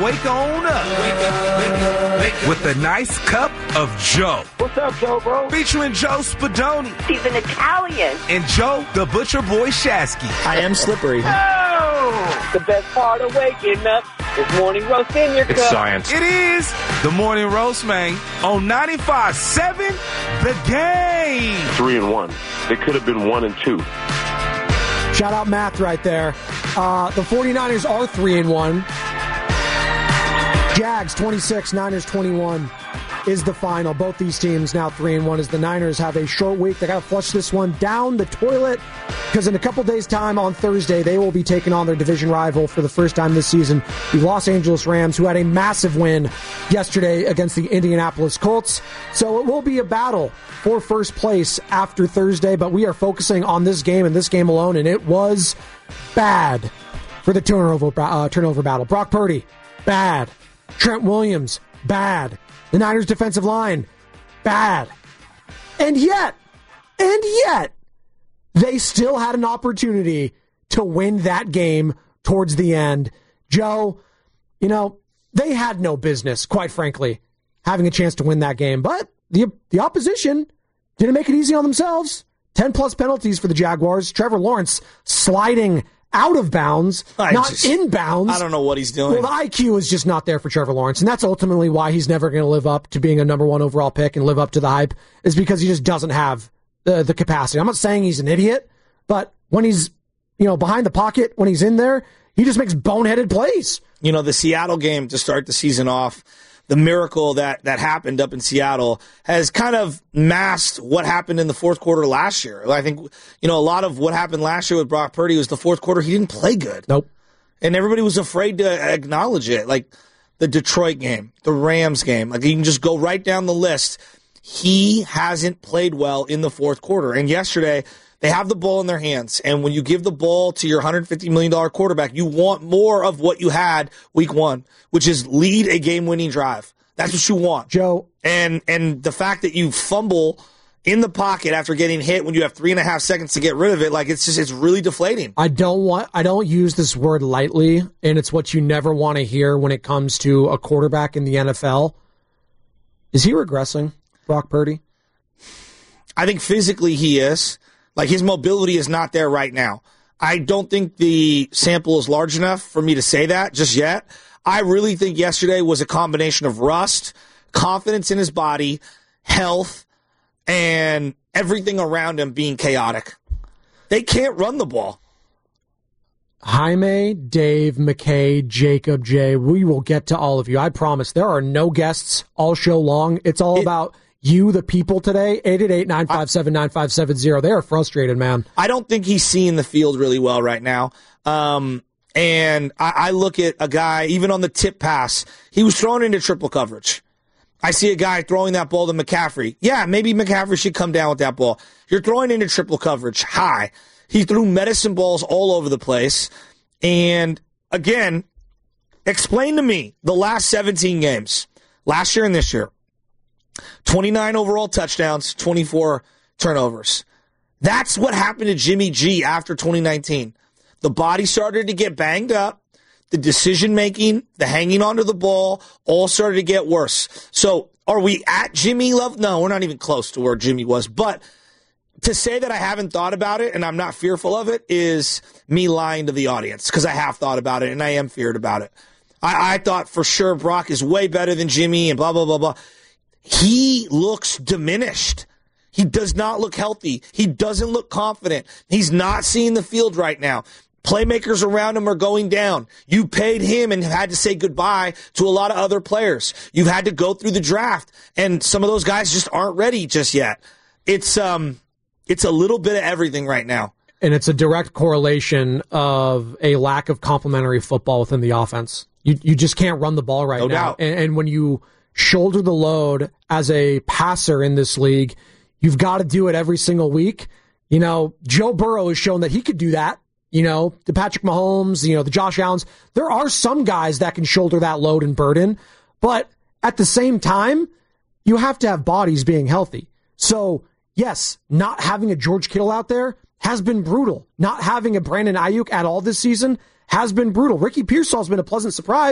wake on up. Wake up. With a nice cup of Joe. What's up, Joe, bro? Featuring Joe Spadoni. He's an Italian. And Joe, the Butcher Boy Shasky. I am slippery. Oh! The best part of waking up is morning roast in your cup. It's science. It is the morning roast, man. On 95.7, The Game. 3-1. It could have been 1-2. Shout out Math right there. The 49ers are 3-1. Jags 26, Niners 21 is the final. Both these teams now 3-1 as the Niners have a short week. They got to flush this one down the toilet because in a couple days' time on Thursday, they will be taking on their division rival for the first time this season, the Los Angeles Rams, who had a massive win yesterday against the Indianapolis Colts. So it will be a battle for first place after Thursday, but we are focusing on this game and this game alone, and it was bad for the turnover battle. Brock Purdy, bad. Trent Williams, bad. The Niners' defensive line, bad. And yet, they still had an opportunity to win that game towards the end. Joe, they had no business, quite frankly, having a chance to win that game. But the opposition didn't make it easy on themselves. 10-plus penalties for the Jaguars. Trevor Lawrence sliding out of bounds, inbounds. I don't know what he's doing. Well, the IQ is just not there for Trevor Lawrence, and that's ultimately why he's never going to live up to being a number one overall pick and live up to the hype, is because he just doesn't have the capacity. I'm not saying he's an idiot, but when he's behind the pocket, when he's in there, he just makes boneheaded plays. The Seattle game to start the season off, the miracle that happened up in Seattle has kind of masked what happened in the fourth quarter last year. I think, a lot of what happened last year with Brock Purdy was the fourth quarter. He didn't play good. Nope. And everybody was afraid to acknowledge it. Like the Detroit game, the Rams game. Like you can just go right down the list. He hasn't played well in the fourth quarter. And yesterday, they have the ball in their hands. And when you give the ball to your $150 million quarterback, you want more of what you had week one, which is lead a game-winning drive. That's what you want. Joe. And the fact that you fumble in the pocket after getting hit when you have 3.5 seconds to get rid of it, it's really deflating. I don't use this word lightly, and it's what you never want to hear when it comes to a quarterback in the NFL. Is he regressing, Brock Purdy? I think physically he is. His mobility is not there right now. I don't think the sample is large enough for me to say that just yet. I really think yesterday was a combination of rust, confidence in his body, health, and everything around him being chaotic. They can't run the ball. Jaime, Dave, McKay, Jacob, Jay, we will get to all of you. I promise. There are no guests all show long. It's all about you, the people today. 888-957-9570. They are frustrated, man. I don't think he's seeing the field really well right now. And I look at a guy, even on the tip pass, he was thrown into triple coverage. I see a guy throwing that ball to McCaffrey. Yeah, maybe McCaffrey should come down with that ball. You're throwing into triple coverage high. He threw medicine balls all over the place. And again, explain to me the last 17 games, last year and this year. 29 overall touchdowns, 24 turnovers. That's what happened to Jimmy G after 2019. The body started to get banged up. The decision-making, the hanging onto the ball, all started to get worse. So are we at Jimmy Love? No, we're not even close to where Jimmy was. But to say that I haven't thought about it and I'm not fearful of it is me lying to the audience, because I have thought about it and I am feared about it. I thought for sure Brock is way better than Jimmy and blah, blah, blah, blah. He looks diminished. He does not look healthy. He doesn't look confident. He's not seeing the field right now. Playmakers around him are going down. You paid him and had to say goodbye to a lot of other players. You've had to go through the draft, and some of those guys just aren't ready just yet. It's a little bit of everything right now. And it's a direct correlation of a lack of complementary football within the offense. You just can't run the ball right now. Doubt. And when you shoulder the load as a passer in this league, you've got to do it every single week. Joe Burrow has shown that he could do that. The Patrick Mahomes, the Josh Allens. There are some guys that can shoulder that load and burden, but at the same time, you have to have bodies being healthy. So, yes, not having a George Kittle out there has been brutal. Not having a Brandon Ayuk at all this season has been brutal. Ricky Pearsall's been a pleasant surprise.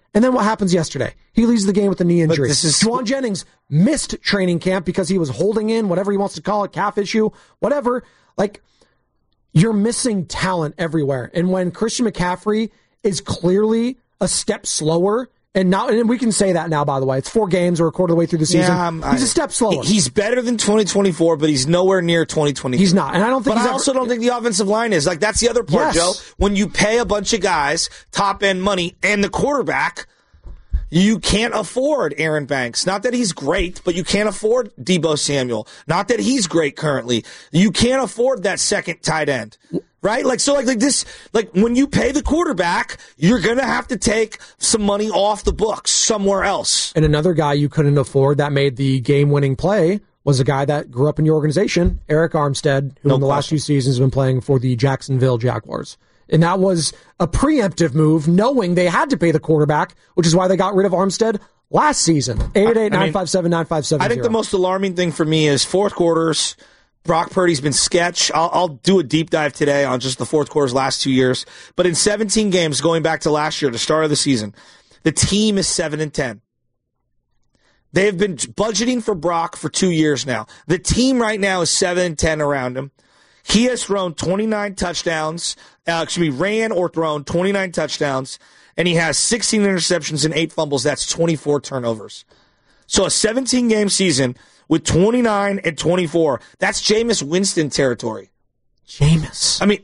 And then what happens yesterday? He leaves the game with a knee injury. Juwan Jennings missed training camp because he was holding in whatever he wants to call it, calf issue, whatever. Like, you're missing talent everywhere. And when Christian McCaffrey is clearly a step slower, and we can say that now, by the way. It's 4 games or a quarter of the way through the season. He's a step slower. He's better than 2024, but he's nowhere near 2023. He's not. And I don't think I also don't think the offensive line is. Like, that's the other part, Joe. When you pay a bunch of guys top-end money and the quarterback, you can't afford Aaron Banks. Not that he's great, but you can't afford Deebo Samuel. Not that he's great currently. You can't afford that second tight end. Right? Like this, when you pay the quarterback, you're going to have to take some money off the books somewhere else. And another guy you couldn't afford that made the game-winning play was a guy that grew up in your organization, Eric Armstead, who in the last few seasons has been playing for the Jacksonville Jaguars. And that was a preemptive move, knowing they had to pay the quarterback, which is why they got rid of Armstead last season. 888-957-9570. I think the most alarming thing for me is fourth quarters. Brock Purdy's been sketch. I'll do a deep dive today on just the fourth quarter's last 2 years. But in 17 games, going back to last year, the start of the season, the team is 7-10. They have been budgeting for Brock for 2 years now. The team right now is 7-10 around him. He has thrown 29 touchdowns, ran or thrown 29 touchdowns, and he has 16 interceptions and 8 fumbles. That's 24 turnovers. So a 17-game season with 29 and 24. That's Jameis Winston territory. Jameis. I mean,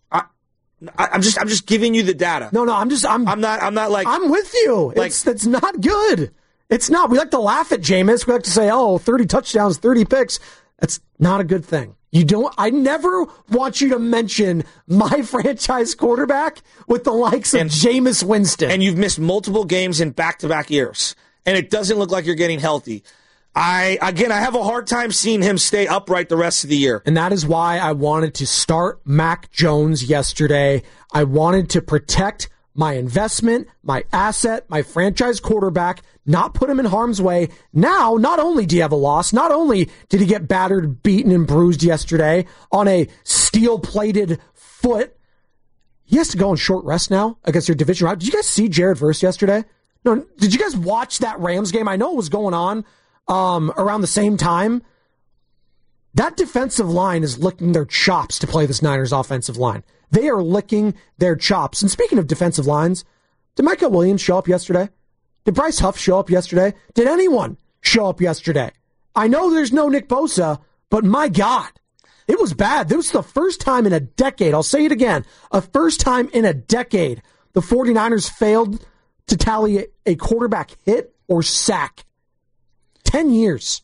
I'm just giving you the data. No, I'm not like I'm with you. It's not good. It's not. We like to laugh at Jameis. We like to say, 30 touchdowns, 30 picks. That's not a good thing. I never want you to mention my franchise quarterback with the likes of Jameis Winston. And you've missed multiple games in back-to-back years. And it doesn't look like you're getting healthy. I have a hard time seeing him stay upright the rest of the year. And that is why I wanted to start Mac Jones yesterday. I wanted to protect my investment, my asset, my franchise quarterback, not put him in harm's way. Now, not only do you have a loss, not only did he get battered, beaten, and bruised yesterday on a steel-plated foot, he has to go on short rest now against your division rival. Did you guys see Jared Verse yesterday? No, did you guys watch that Rams game? I know it was going on around the same time. That defensive line is licking their chops to play this Niners offensive line. They are licking their chops. And speaking of defensive lines, did Micah Williams show up yesterday? Did Bryce Huff show up yesterday? Did anyone show up yesterday? I know there's no Nick Bosa, but my God, it was bad. This was the first time in a decade. I'll say it again. A first time in a decade the 49ers failed to tally a quarterback hit or sack. 10 years.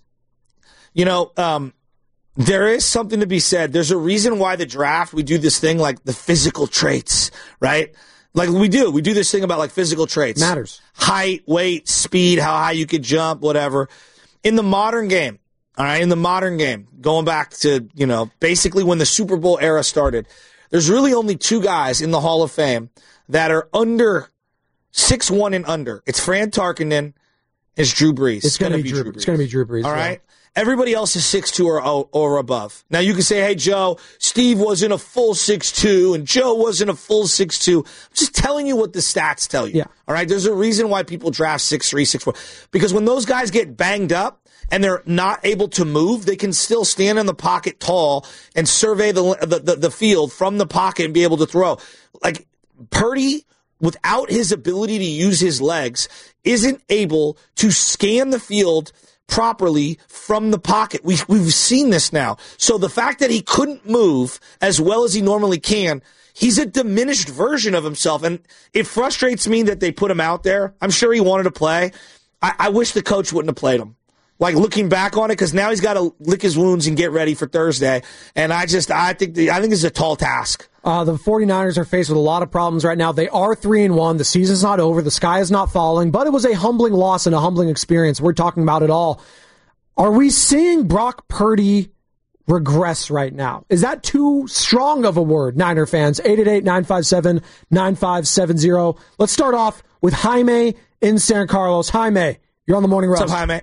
There is something to be said. There's a reason why the draft, we do this thing like the physical traits, right? Like we do this thing about like physical traits. Matters. Height, weight, speed, how high you could jump, whatever. In the modern game, going back to, basically when the Super Bowl era started, there's really only 2 guys in the Hall of Fame that are under 6'1" and under. It's Fran Tarkenton. It's Drew Brees. It's going to be Drew Brees. It's going to be Drew Brees. All right. Everybody else is 6'2" or above. Now you can say, hey, Joe, Steve wasn't a full 6'2", and Joe wasn't a full 6'2". I'm just telling you what the stats tell you. Yeah. All right. There's a reason why people draft 6'3", 6'4", because when those guys get banged up and they're not able to move, they can still stand in the pocket tall and survey the field from the pocket and be able to throw. Like Purdy, without his ability to use his legs, isn't able to scan the field properly from the pocket. We've seen this now. So the fact that he couldn't move as well as he normally can, he's a diminished version of himself. And it frustrates me that they put him out there. I'm sure he wanted to play. I wish the coach wouldn't have played him. Like looking back on it, because now he's got to lick his wounds and get ready for Thursday. And I think it's a tall task. The 49ers are faced with a lot of problems right now. They are 3-1. The season's not over. The sky is not falling. But it was a humbling loss and a humbling experience. We're talking about it all. Are we seeing Brock Purdy regress right now? Is that too strong of a word, Niner fans? 888-957-9570. Let's start off with Jaime in San Carlos. Jaime, you're on the Morning Roast. What's up, Jaime?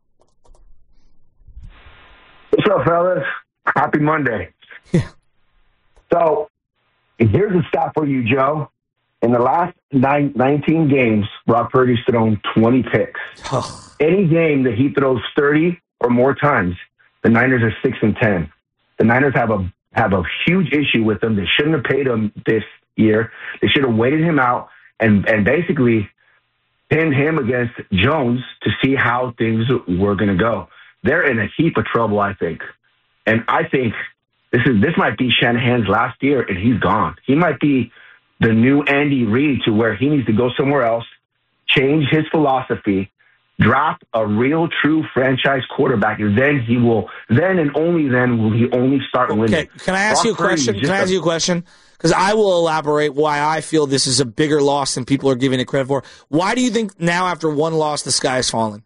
What's up, fellas? Happy Monday. Yeah. So, here's a stat for you, Joe. In the last 19 games, Brock Purdy's thrown 20 picks. Any game that he throws 30 or more times, the Niners are 6-10. The Niners have a huge issue with him. They shouldn't have paid him this year. They should have waited him out and basically pinned him against Jones to see how things were going to go. They're in a heap of trouble, I think. And I think this might be Shanahan's last year, and he's gone. He might be the new Andy Reid to where he needs to go somewhere else, change his philosophy, draft a real, true franchise quarterback, and then and only then will he only start winning. Okay, can I ask you a question? Because I will elaborate why I feel this is a bigger loss than people are giving it credit for. Why do you think now, after one loss, the sky is falling?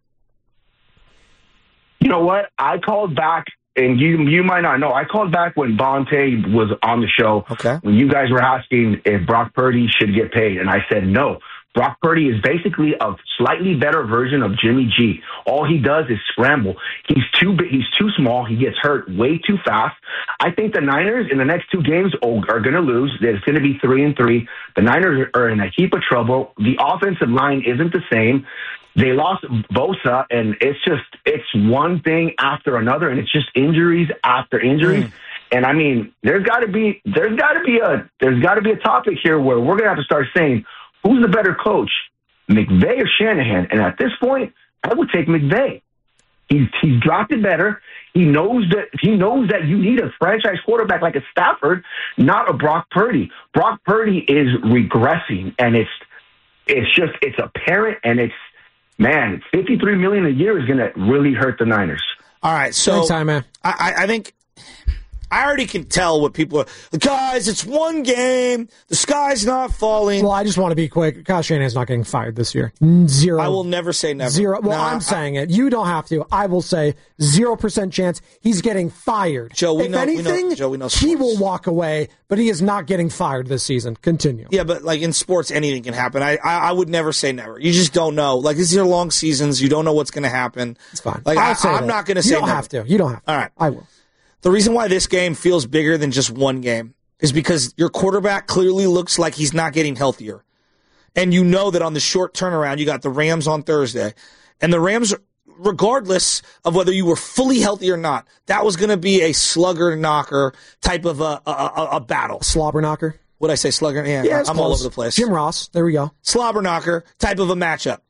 You know what? I called back, and you might not know. I called back when Bonte was on the show. Okay. When you guys were asking if Brock Purdy should get paid, and I said no. Brock Purdy is basically a slightly better version of Jimmy G. All he does is scramble. He's too big. He's too small. He gets hurt way too fast. I think the Niners in the next two games are going to lose. It's going to be 3-3. The Niners are in a heap of trouble. The offensive line isn't the same. They lost Bosa, and it's one thing after another, and it's just injuries after injuries. And I mean, there's got to be a topic here where we're going to have to start saying, who's the better coach, McVay or Shanahan? And at this point, I would take McVay. He's dropped it better. He knows that you need a franchise quarterback like a Stafford, not a Brock Purdy. Brock Purdy is regressing, and it's apparent, and $53 million a year is going to really hurt the Niners. All right, so Thanks, time, man. I think I already can tell what people are. Guys, it's one game. The sky's not falling. Well, I just want to be quick. Kyle Shanahan's not getting fired this year. Zero. I will never say never. Zero. Well, I'm saying it. You don't have to. I will say 0% chance he's getting fired. Joe, if anything, he will walk away, but he is not getting fired this season. Continue. Yeah, but like in sports, anything can happen. I would never say never. You just don't know. Like, these are long seasons. You don't know what's going to happen. It's fine. Like, I'm not going to say never. You don't have to. All right. I will. The reason why this game feels bigger than just one game is because your quarterback clearly looks like he's not getting healthier. And you know that on the short turnaround, you got the Rams on Thursday. And the Rams, regardless of whether you were fully healthy or not, that was going to be a slugger knocker type of a battle. Slobber knocker? What'd I say, slugger? Yeah, I'm all over the place. Jim Ross. There we go. Slobber knocker type of a matchup.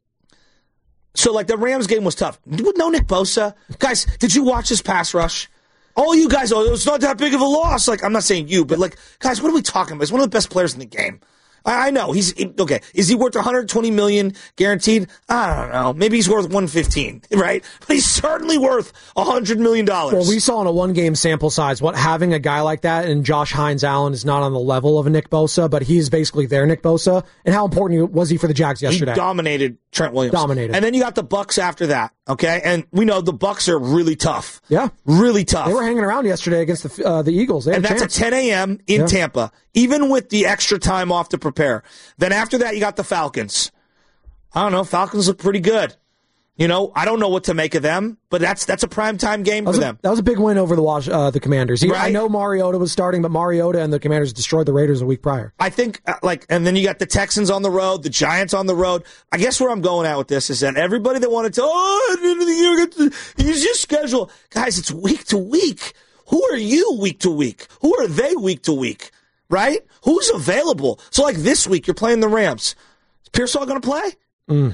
So, like, the Rams game was tough. With no Nick Bosa. Guys, did you watch this pass rush? All you guys, it's not that big of a loss. Like, I'm not saying you, but like, guys, what are we talking about? He's one of the best players in the game. I know okay. Is he worth $120 million guaranteed? I don't know. Maybe he's worth $115, right? But he's certainly worth $100 million. Well, we saw in a one-game sample size what having a guy like that, and Josh Hines-Allen is not on the level of a Nick Bosa, but he's basically their Nick Bosa. And how important was he for the Jags yesterday? He dominated Trent Williams. Dominated. And then you got the Bucs after that, okay? And we know the Bucs are really tough. Yeah. Really tough. They were hanging around yesterday against the Eagles. And that's at 10 a.m. in Tampa, even with the extra time off to prepare. Then after that, you got the Falcons. I don't know. Falcons look pretty good. You know, I don't know what to make of them, but that's a primetime game for them. That was a big win over the Commanders. Right? I know Mariota was starting, but Mariota and the Commanders destroyed the Raiders a week prior. I think, and then you got the Texans on the road, the Giants on the road. I guess where I'm going at with this is that everybody that wanted to, at the end of the year, use your schedule. Guys, it's week to week. Who are you week to week? Who are they week to week? Right? Who's available? So, like, this week, you're playing the Rams. Is Pearsall going to play?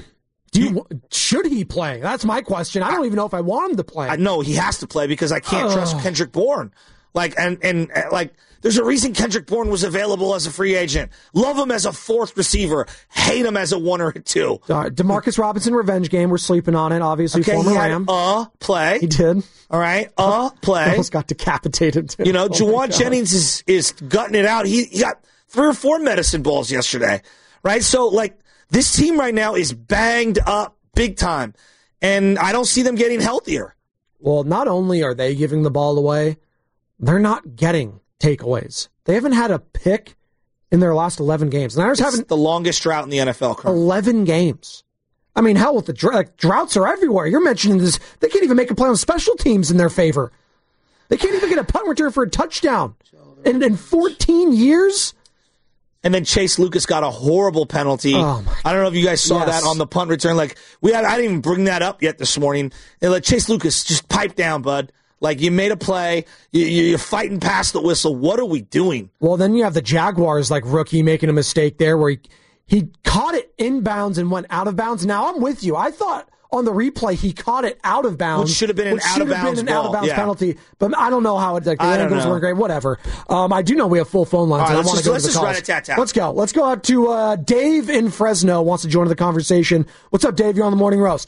Should he play? That's my question. I don't even know if I want him to play. No, he has to play because I can't trust Kendrick Bourne. Like, and there's a reason Kendrick Bourne was available as a free agent. Love him as a fourth receiver. Hate him as a one or a two. Demarcus Robinson revenge game. We're sleeping on it. Obviously, former Ram. Play. He did. All right. Play. Almost got decapitated. Too. You know, Juwan Jennings is gutting it out. He got 3 or 4 medicine balls yesterday. Right. So, like, this team right now is banged up big time, and I don't see them getting healthier. Well, not only are they giving the ball away, they're not getting takeaways. They haven't had a pick in their last 11 games. The Niners haven't the longest drought in the NFL currently. 11 games. I mean, hell, with the droughts are everywhere. You're mentioning this. They can't even make a play on special teams in their favor. They can't even get a punt return for a touchdown. In 14 years? and then Chase Lucas got a horrible penalty. Oh I don't know if you guys saw Yes. that on the punt return. Like I didn't even bring that up yet this morning. They let Chase Lucas just pipe down, bud. Like, you made a play, you're fighting past the whistle. What are we doing? Well, then you have the Jaguars, like, rookie making a mistake there where he caught it inbounds and went out of bounds. Now, I'm with you. I thought on the replay he caught it out of bounds. Which should have been an out-of-bounds ball. Yeah. penalty. But I don't know how it, like, the I don't angles know. weren't great. Whatever. I do know we have full phone lines. All right, and I let's want to just- go let's to the just calls. rat-a-tat-tat. Let's go. Let's go out to Dave in Fresno wants to join the conversation. What's up, Dave? You're on the Morning Roast.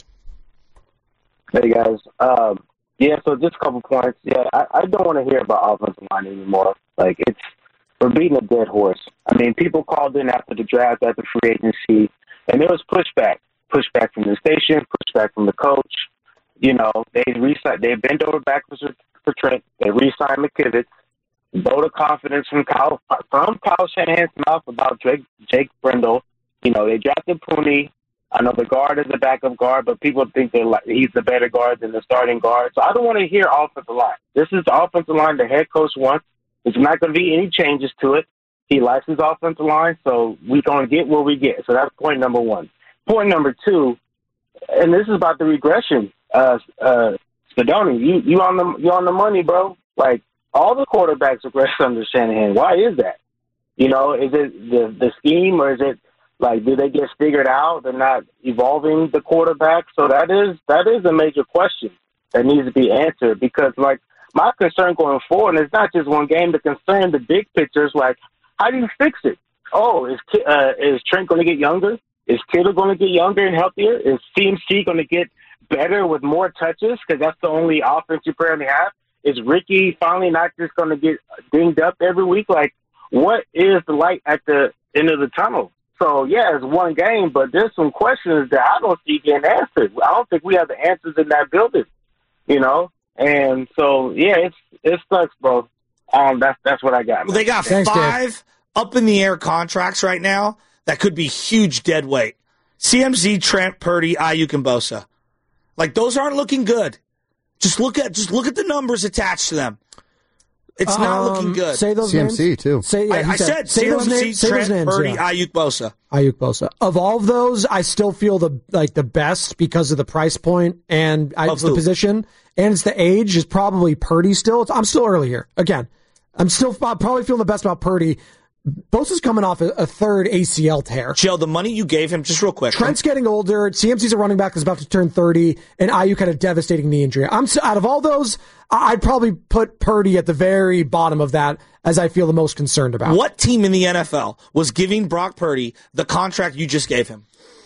Hey, guys. Yeah, so just a couple points. Yeah, I don't want to hear about offensive line anymore. Like, we're beating a dead horse. I mean, people called in after the draft, after free agency, and there was pushback. Pushback from the station, pushback from the coach. You know, they bent over backwards for Trent. They re-signed McKivitz. Vote of confidence from Kyle Shanahan's mouth about Jake Brendel. You know, they drafted Pooney. I know the guard is a backup guard, but people think he's the better guard than the starting guard. So I don't want to hear offensive line. This is the offensive line the head coach wants. There's not going to be any changes to it. He likes his offensive line, so we're going to get what we get. So that's point number one. Point number two, and this is about the regression. Spadoni, you on the money, bro. Like, all the quarterbacks regress under Shanahan. Why is that? You know, is it the scheme, or is it like, do they get figured out? They're not evolving the quarterback. So that is a major question that needs to be answered, because, like, my concern going forward, and it's not just one game, the concern, the big picture is, like, how do you fix it? Oh, is Trent going to get younger? Is Kittle going to get younger and healthier? Is CMC going to get better with more touches, because that's the only offense you currently have? Is Ricky finally not just going to get dinged up every week? Like, what is the light at the end of the tunnel? So, yeah, it's one game, but there's some questions that I don't see getting answered. I don't think we have the answers in that building, you know? And so, yeah, it sucks, bro. That's what I got, man. Well, they got Thanks, 5 up-in-the-air contracts right now that could be huge dead weight. CMC, Trent, Purdy, Ayuk, and Bosa. Like, those aren't looking good. Just look at the numbers attached to them. It's not looking good. Say those CMC names. too. I said CMC, Trent, Purdy, yeah. Ayuk, Bosa. Ayuk Bosa. Of all of those, I still feel the best because of the price point and it's the position and it's the age is probably Purdy still. I'm still early here. Again, I'm still probably feeling the best about Purdy. Bosa's coming off a third ACL tear. Joe, the money you gave him, just real quick. Trent's getting older. CMC's a running back that's about to turn 30, and Ayuk had a devastating knee injury. Out of all those, I'd probably put Purdy at the very bottom of that as I feel the most concerned about. What team in the NFL was giving Brock Purdy the contract you just gave him?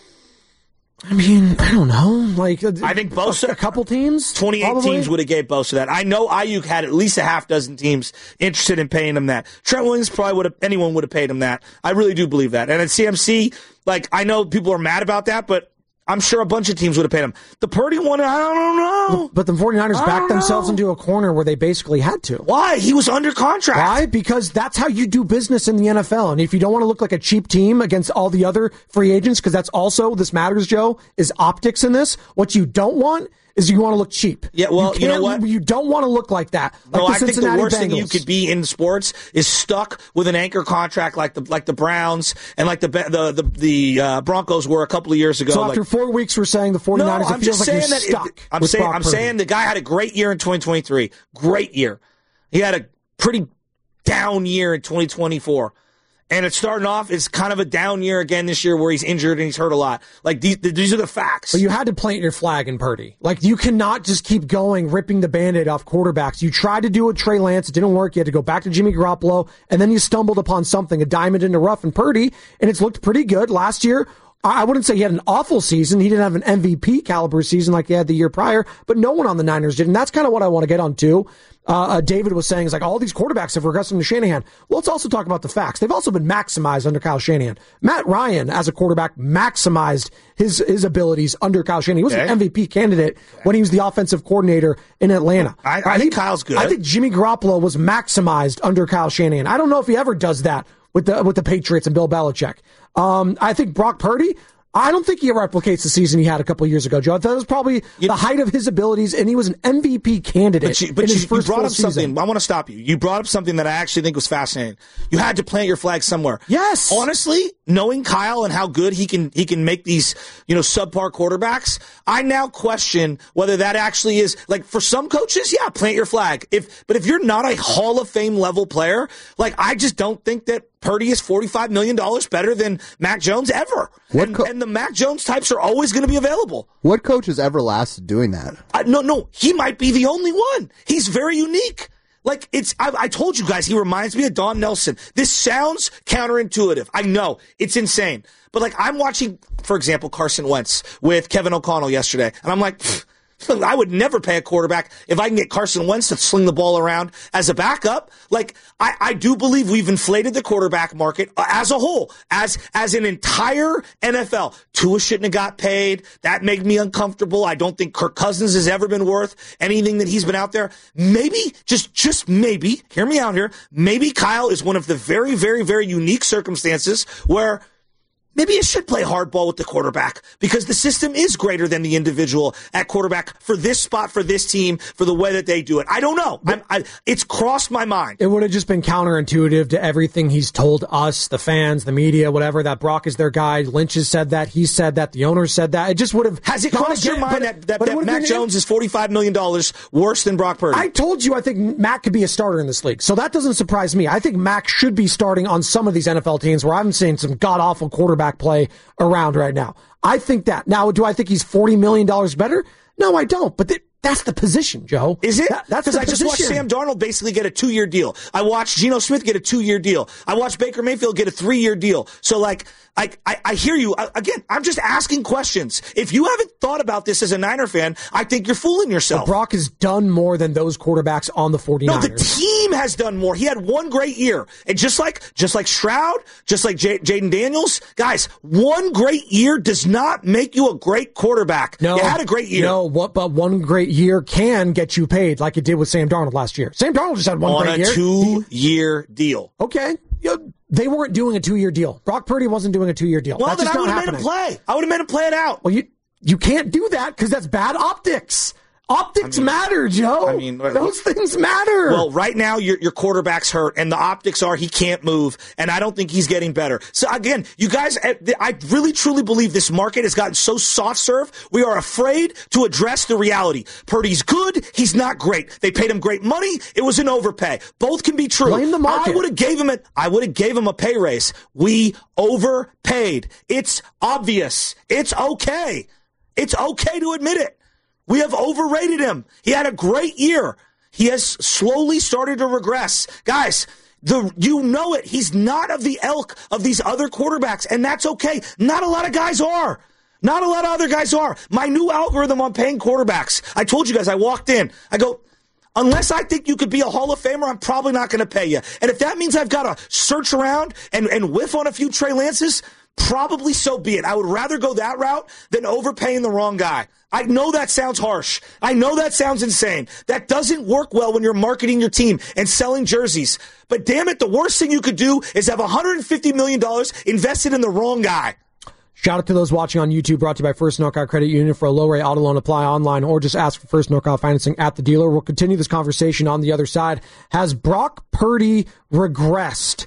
I mean, I don't know. Like, I think Bosa, a couple teams, 28 probably. teams would have gave Bosa that. I know Ayuk had at least a half dozen teams interested in paying him that. Trent Williams anyone would have paid him that. I really do believe that. And at CMC, like, I know people are mad about that, but I'm sure a bunch of teams would have paid him. The Purdy one, I don't know. But the 49ers backed themselves into a corner where they basically had to. Why? He was under contract. Why? Because that's how you do business in the NFL. And if you don't want to look like a cheap team against all the other free agents, because that's also, this matters, Joe, is optics in this. What you don't want is you want to look cheap. Yeah, well, you know what? You don't want to look like that. Like no, the I think the Cincinnati worst Bengals. thing you could be in sports is stuck with an anchor contract like the Browns and like the Broncos were a couple of years ago. So after 4 weeks, we're saying the 49ers, I'm it feels just like you're saying that stuck. I'm saying the guy had a great year in 2023. Great year. He had a pretty down year in 2024. And it's starting off, it's kind of a down year again this year where he's injured and he's hurt a lot. Like, these are the facts. But you had to plant your flag in Purdy. Like, you cannot just keep going, ripping the Band-Aid off quarterbacks. You tried to do it Trey Lance. It didn't work. You had to go back to Jimmy Garoppolo. And then you stumbled upon something, a diamond in the rough in Purdy. And it's looked pretty good. Last year, I wouldn't say he had an awful season. He didn't have an MVP caliber season like he had the year prior, but no one on the Niners did. And that's kind of what I want to get on too. David was saying is like all these quarterbacks have regressed under Shanahan. Well, let's also talk about the facts. They've also been maximized under Kyle Shanahan. Matt Ryan, as a quarterback, maximized his abilities under Kyle Shanahan. He was an MVP candidate when he was the offensive coordinator in Atlanta. I think Kyle's good. I think Jimmy Garoppolo was maximized under Kyle Shanahan. I don't know if he ever does that with the Patriots and Bill Belichick. I think Brock Purdy, I don't think he replicates the season he had a couple years ago, Joe. That was probably the height of his abilities, and he was an MVP candidate in his first brought up season. Something. I want to stop you. You brought up something that I actually think was fascinating. You had to plant your flag somewhere. Yes. Honestly, knowing Kyle and how good he can make these, subpar quarterbacks, I now question whether that actually is, like, for some coaches, yeah, plant your flag. But if you're not a Hall of Fame level player, like, I just don't think that Purdy is $45 million better than Mac Jones ever. And the Mac Jones types are always going to be available. What coach has ever lasted doing that? No, he might be the only one. He's very unique. Like, I told you guys, he reminds me of Don Nelson. This sounds counterintuitive. I know. It's insane. But, like, I'm watching, for example, Carson Wentz with Kevin O'Connell yesterday, and I'm like, I would never pay a quarterback if I can get Carson Wentz to sling the ball around as a backup. Like, I do believe we've inflated the quarterback market as a whole, as an entire NFL. Tua shouldn't have got paid. That made me uncomfortable. I don't think Kirk Cousins has ever been worth anything that he's been out there. Maybe, just maybe, hear me out here, maybe Kyle is one of the very, very, very unique circumstances where maybe you should play hardball with the quarterback because the system is greater than the individual at quarterback for this spot, for this team, for the way that they do it. I don't know. It's crossed my mind. It would have just been counterintuitive to everything he's told us, the fans, the media, whatever, that Brock is their guy. Lynch has said that. He said that. The owner said that. It just would have... Has it crossed your mind that Mac Jones is $45 million worse than Brock Purdy? I told you I think Mac could be a starter in this league, so that doesn't surprise me. I think Mac should be starting on some of these NFL teams where I'm seeing some god-awful quarterback play around right now. I think that. Now, do I think he's $40 million better? No, I don't. But that's the position, Joe. Is it? That's because I just watched Sam Darnold basically get a 2-year deal. I watched Geno Smith get a 2-year deal. I watched Baker Mayfield get a 3-year deal. So, like, I hear you. Again, I'm just asking questions. If you haven't thought about this as a Niner fan, I think you're fooling yourself. But Brock has done more than those quarterbacks on the 49ers. No, the team has done more. He had one great year. And just like Stroud, just like Jaden Daniels, guys, one great year does not make you a great quarterback. No, you had a great year. No, but one great year can get you paid like it did with Sam Darnold last year. Sam Darnold just had one great year. On a 2-year deal. Okay. They weren't doing a 2-year deal. Brock Purdy wasn't doing a 2-year deal. Well, that's then I would have made him play. I would have made him play it out. Well, you can't do that because that's bad optics. Optics matter, Joe. Those things matter. Well, right now your quarterback's hurt, and the optics are he can't move, and I don't think he's getting better. So again, you guys, I really truly believe this market has gotten so soft serve. We are afraid to address the reality. Purdy's good. He's not great. They paid him great money. It was an overpay. Both can be true. Blame the market. I would have gave him a pay raise. We overpaid. It's obvious. It's okay. It's okay to admit it. We have overrated him. He had a great year. He has slowly started to regress. Guys, you know it. He's not of the ilk of these other quarterbacks, and that's okay. Not a lot of guys are. Not a lot of other guys are. My new algorithm on paying quarterbacks, I told you guys, I walked in. I go, unless I think you could be a Hall of Famer, I'm probably not going to pay you. And if that means I've got to search around and whiff on a few Trey Lances, probably so be it. I would rather go that route than overpaying the wrong guy. I know that sounds harsh. I know that sounds insane. That doesn't work well when you're marketing your team and selling jerseys. But damn it, the worst thing you could do is have $150 million invested in the wrong guy. Shout out to those watching on YouTube, brought to you by First Knockout Credit Union. For a low rate auto loan, apply online or just ask for First Knockout financing at the dealer. We'll continue this conversation on the other side. Has Brock Purdy regressed?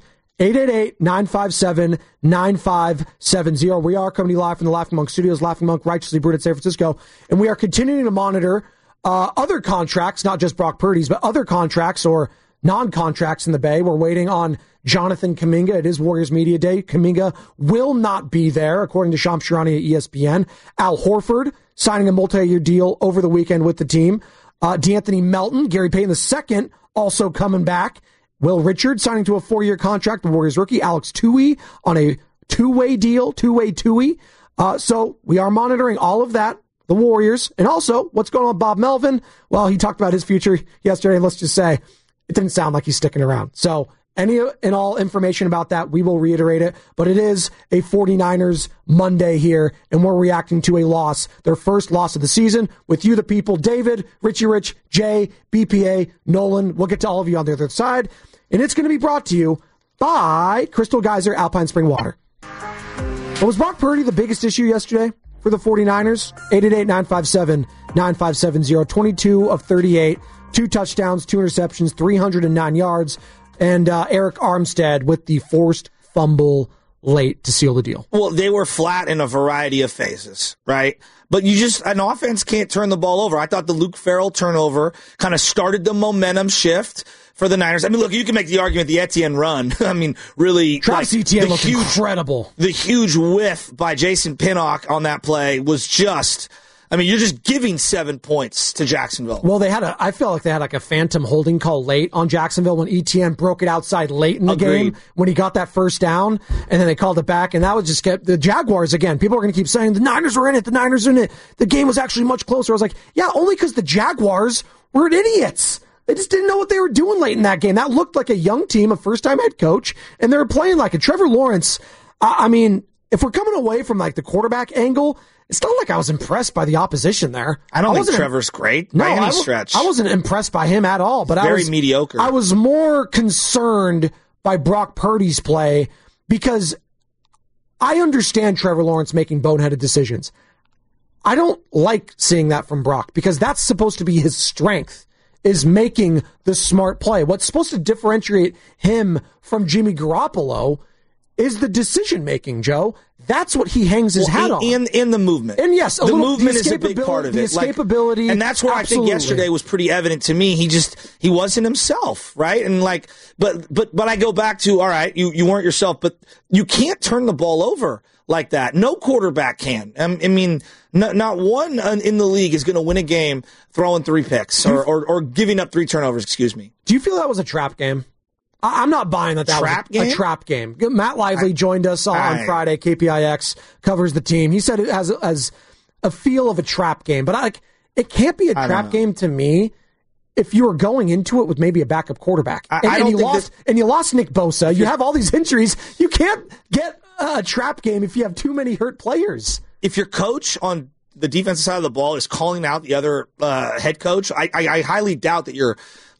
888-957-9570. We are coming to you live from the Laughing Monk Studios. Laughing Monk, righteously brewed in San Francisco. And we are continuing to monitor other contracts, not just Brock Purdy's, but other contracts or non-contracts in the Bay. We're waiting on Jonathan Kuminga. It is Warriors Media Day. Kuminga will not be there, according to Shams Charania at ESPN. Al Horford signing a multi-year deal over the weekend with the team. DeAnthony Melton, Gary Payton II, also coming back. Will Richard signing to a 4-year contract, the Warriors rookie. Alex Tui on a two-way deal, two-way Tui. So we are monitoring all of that, the Warriors, and also what's going on with Bob Melvin. Well, he talked about his future yesterday. Let's just say it didn't sound like he's sticking around. So any and all information about that, we will reiterate it. But it is a 49ers Monday here, and we're reacting to a loss, their first loss of the season. With you, the people, David, Richie Rich, Jay, BPA, Nolan. We'll get to all of you on the other side. And it's going to be brought to you by Crystal Geyser Alpine Spring Water. But was Brock Purdy the biggest issue yesterday for the 49ers? 888-957-9570. 22 of 38, 2 touchdowns, 2 interceptions, 309 yards. And Eric Armstead with the forced fumble late to seal the deal. Well, they were flat in a variety of phases, right? But an offense can't turn the ball over. I thought the Luke Farrell turnover kind of started the momentum shift for the Niners. I mean, look, you can make the argument the Etienne run. I mean, really. Travis Etienne looked incredible. The huge whiff by Jason Pinnock on that play was just, I mean, you're just giving 7 points to Jacksonville. Well, I felt like they had like a phantom holding call late on Jacksonville when Etienne broke it outside late in the game when he got that first down, and then they called it back, and that was just kept the Jaguars again. People are going to keep saying the Niners were in it, the Niners are in it. The game was actually much closer. I was like, yeah, only because the Jaguars were idiots. They just didn't know what they were doing late in that game. That looked like a young team, a first-time head coach, and they were playing like it. Trevor Lawrence, I mean, if we're coming away from like the quarterback angle, it's not like I was impressed by the opposition there. I don't think Trevor's great by any stretch. I wasn't impressed by him at all. But Very mediocre. I was more concerned by Brock Purdy's play because I understand Trevor Lawrence making boneheaded decisions. I don't like seeing that from Brock because that's supposed to be his strength, is making the smart play. What's supposed to differentiate him from Jimmy Garoppolo is the decision-making, Joe. That's what he hangs his hat on. In the movement. And yes, the movement is a big part of it. The escapability. And that's where absolutely. I think yesterday was pretty evident to me. He wasn't himself, right? And but I go back to, all right, you weren't yourself, but you can't turn the ball over like that. No quarterback can. I mean, not one in the league is going to win a game throwing 3 picks or giving up 3 turnovers, excuse me. Do you feel that was a trap game? I'm not buying that was a trap game. Matt Lively joined us on Friday. KPIX covers the team. He said it has a feel of a trap game, but it can't be a trap game to me if you were going into it with maybe a backup quarterback. And you lost Nick Bosa. You have all these injuries. You can't get a trap game if you have too many hurt players. If your coach on the defensive side of the ball is calling out the other head coach, I highly doubt that you're,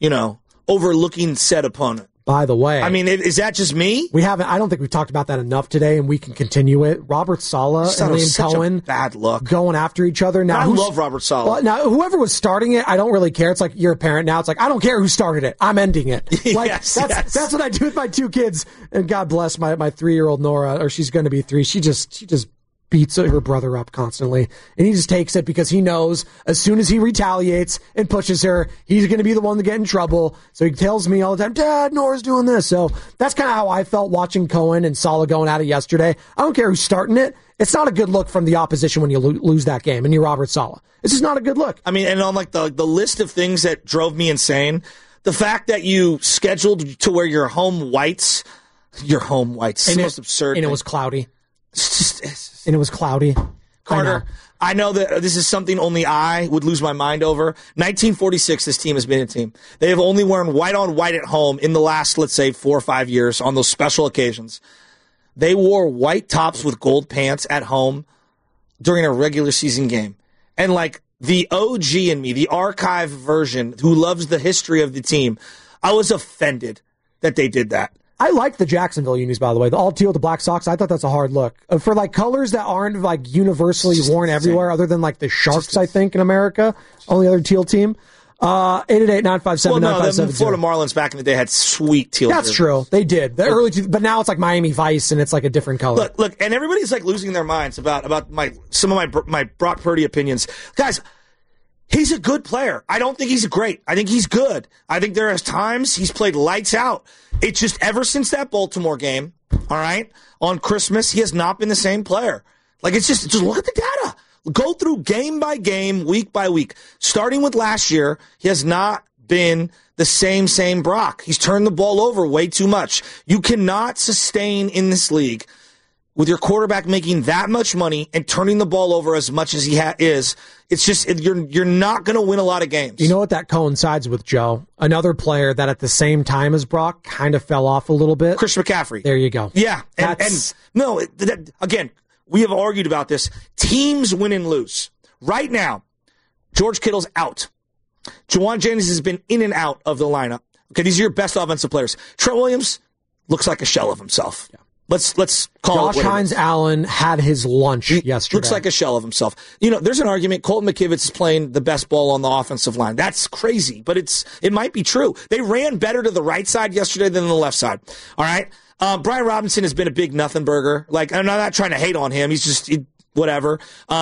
overlooking said opponent. By the way, I mean, is that just me? I don't think we've talked about that enough today, and we can continue it. Robert Saleh and Liam Cohen, bad look, going after each other. Now, I love Robert Saleh. Well, now, whoever was starting it, I don't really care. It's like you're a parent now. It's like I don't care who started it. I'm ending it. Like, that's what I do with my 2 kids. And God bless my 3-year-old Nora, or she's going to be 3. She just beats her brother up constantly, and he just takes it because he knows as soon as he retaliates and pushes her, he's going to be the one to get in trouble. So he tells me all the time, Dad, Nora's doing this. So that's kind of how I felt watching Cohen and Saleh going at it yesterday. I don't care who's starting it. It's not a good look from the opposition when you lose that game, and you're Robert Saleh. It's just not a good look. I mean, and on like the list of things that drove me insane, the fact that you scheduled to wear your home whites, it's the most absurd thing. And it was cloudy. And it was cloudy. Carter, I know that this is something only I would lose my mind over. 1946, this team has been a team. They have only worn white on white at home in the last, let's say, 4 or 5 years on those special occasions. They wore white tops with gold pants at home during a regular season game. And like the OG in me, the archive version who loves the history of the team, I was offended that they did that. I like the Jacksonville unis, by the way. The all teal, the black socks. I thought that's a hard look. For like colors that aren't like universally worn everywhere, other than like the Sharks, I think, in America. Only other teal team. 888-957-9570. Well, no, the Florida Marlins back in the day had sweet teal. That's true. They did. The early, but now it's like Miami Vice, and it's like a different color. Look, and everybody's like losing their minds about some of my Brock Purdy opinions, guys. He's a good player. I don't think he's great. I think he's good. I think there are times he's played lights out. It's just ever since that Baltimore game, all right, on Christmas, he has not been the same player. Like, it's just look at the data. Go through game by game, week by week. Starting with last year, he has not been the same Brock. He's turned the ball over way too much. You cannot sustain in this league with your quarterback making that much money and turning the ball over as much as he is. It's just, you're not going to win a lot of games. You know what that coincides with, Joe? Another player that at the same time as Brock kind of fell off a little bit. Christian McCaffrey. There you go. Yeah. Again, we have argued about this. Teams win and lose. Right now, George Kittle's out. Juwan Jennings has been in and out of the lineup. Okay, these are your best offensive players. Trent Williams looks like a shell of himself. Yeah. Let's call Josh Hines Allen had his lunch yesterday. Looks like a shell of himself. You know, there's an argument. Colton McKivitz is playing the best ball on the offensive line. That's crazy, but it might be true. They ran better to the right side yesterday than the left side. All right. Brian Robinson has been a big nothing burger. Like, I'm not trying to hate on him. He's just whatever.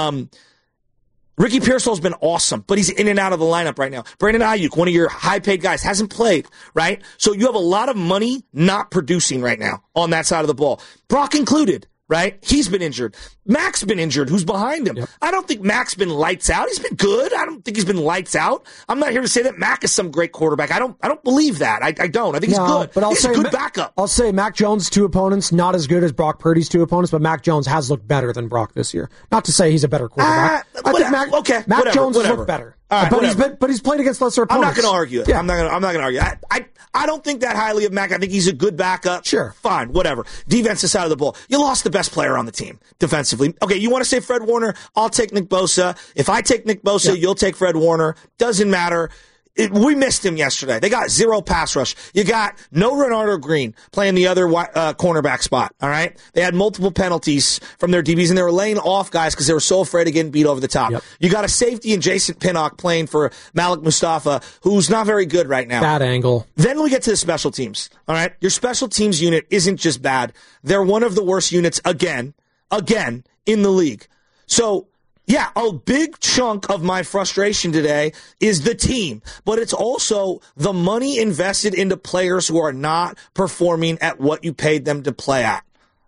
Ricky Pearsall's been awesome, but he's in and out of the lineup right now. Brandon Ayuk, one of your high-paid guys, hasn't played, right? So you have a lot of money not producing right now on that side of the ball. Brock included, right? He's been injured. Mac's been injured. Who's behind him? Yep. I don't think Mac's been lights out. He's been good. I don't think he's been lights out. I'm not here to say that Mac is some great quarterback. I don't believe that. I don't. I think he's good. But he's a good backup. I'll say Mac Jones' 2 opponents, not as good as Brock Purdy's 2 opponents, but Mac Jones has looked better than Brock this year. Not to say he's a better quarterback. I think Mac Jones has looked better. Right, but he's played against lesser opponents. I'm not going to argue it. Yeah. I'm not going to argue. I don't think that highly of Mac. I think he's a good backup. Sure. Fine. Whatever. Defensive side of the ball. You lost the best player on the team defensively. Okay, you want to say Fred Warner? I'll take Nick Bosa. If I take Nick Bosa, you'll take Fred Warner. Doesn't matter. We missed him yesterday. They got 0 pass rush. You got no Renardo Green playing the other cornerback spot, all right? They had multiple penalties from their DBs, and they were laying off guys because they were so afraid of getting beat over the top. Yep. You got a safety in Jason Pinnock playing for Malik Mustafa, who's not very good right now. Bad angle. Then we get to the special teams, all right? Your special teams unit isn't just bad. They're one of the worst units again, in the league. So, yeah, a big chunk of my frustration today is the team, but it's also the money invested into players who are not performing at what you paid them to play at.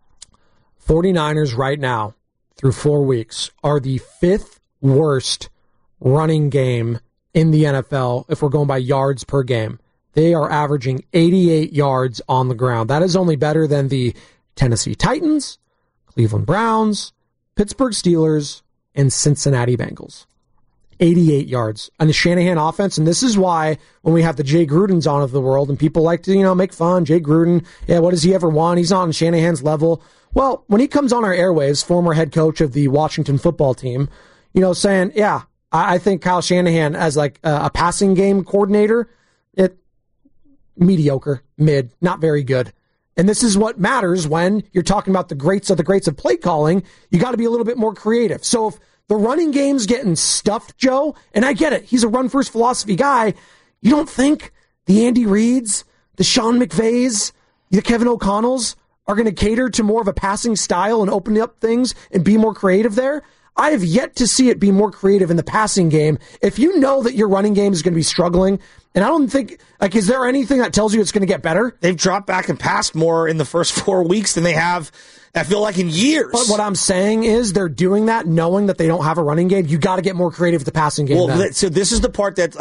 49ers right now, through 4 weeks, are the 5th worst running game in the NFL if we're going by yards per game. They are averaging 88 yards on the ground. That is only better than the Tennessee Titans, Cleveland Browns, Pittsburgh Steelers, and Cincinnati Bengals. 88 yards on the Shanahan offense. And this is why when we have the Jay Grudens on of the world and people like to, make fun, Jay Gruden, what has he ever won? He's not on Shanahan's level. Well, when he comes on our airwaves, former head coach of the Washington football team, saying, I think Kyle Shanahan as like a passing game coordinator, mediocre, mid, not very good. And this is what matters when you're talking about the greats of play calling. You got to be a little bit more creative. So if the running game's getting stuffed, Joe, and I get it, he's a run-first philosophy guy, you don't think the Andy Reids, the Sean McVays, the Kevin O'Connells are going to cater to more of a passing style and open up things and be more creative there? I have yet to see it be more creative in the passing game. If you know that your running game is going to be struggling, and I don't think, is there anything that tells you it's going to get better? They've dropped back and passed more in the first 4 weeks than they have, I feel like, in years. But what I'm saying is they're doing that knowing that they don't have a running game. You got to get more creative with the passing game. Well, so this is the part that,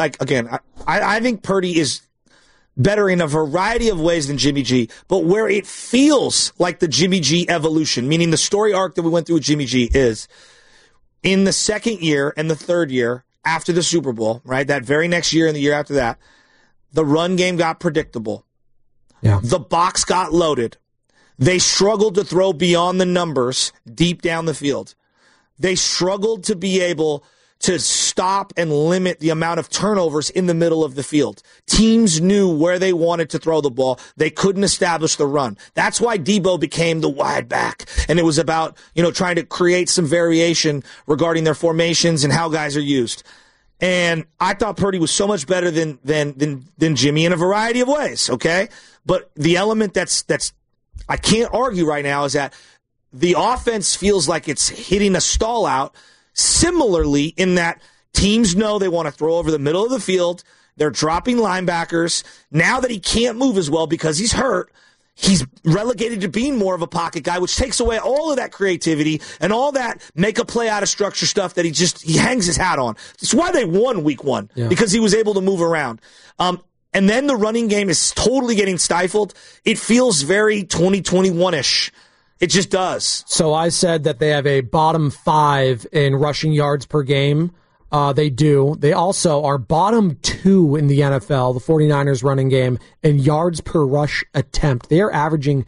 I think Purdy is better in a variety of ways than Jimmy G, but where it feels like the Jimmy G evolution, meaning the story arc that we went through with Jimmy G is in the second year and the third year after the Super Bowl, right? That very next year and the year after that, the run game got predictable. Yeah. The box got loaded. They struggled to throw beyond the numbers deep down the field. They struggled to be able to stop and limit the amount of turnovers in the middle of the field. Teams knew where they wanted to throw the ball. They couldn't establish the run. That's why Debo became the wide back. And it was about, trying to create some variation regarding their formations and how guys are used. And I thought Purdy was so much better than Jimmy in a variety of ways, okay? But the element that's I can't argue right now is that the offense feels like it's hitting a stall out. Similarly, in that teams know they want to throw over the middle of the field. They're dropping linebackers. Now that he can't move as well because he's hurt, he's relegated to being more of a pocket guy, which takes away all of that creativity and all that make a play out of structure stuff that he hangs his hat on. It's why they won week 1, because he was able to move around. And then the running game is totally getting stifled. It feels very 2021-ish. It just does. So I said that they have a bottom 5 in rushing yards per game. They do. They also are bottom 2 in the NFL, the 49ers running game, in yards per rush attempt. They are averaging